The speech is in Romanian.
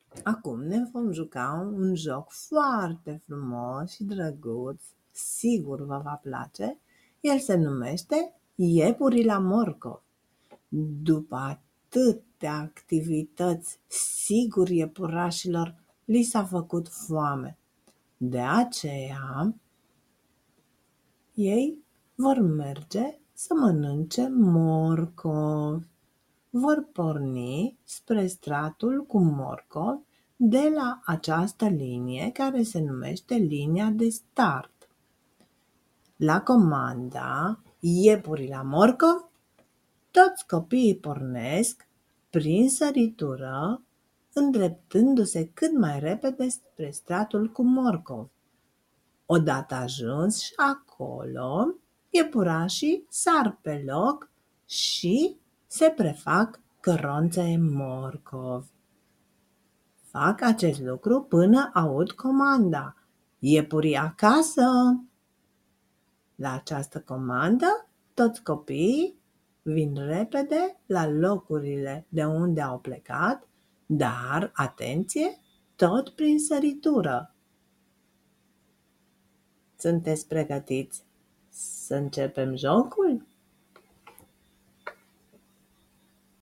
Acum ne vom juca un joc foarte frumos și drăguț, sigur vă va place. El se numește Iepurii la morcov. După atâtea activități, sigur iepurașilor li s-a făcut foame. De aceea, ei vor merge să mănânce morcov. Vor porni spre stratul cu morcov de la această linie care se numește linia de start. La comanda Iepurii la morcov, toți copiii pornesc prin săritură, îndreptându-se cât mai repede spre stratul cu morcov. Odată ajuns acolo, iepurașii sar pe loc și se prefac căronțe morcov. Fac acest lucru până aud comanda: Iepurii acasă! La această comandă, toți copiii vin repede la locurile de unde au plecat, dar, atenție, tot prin săritură. Sunteți pregătiți să începem jocul?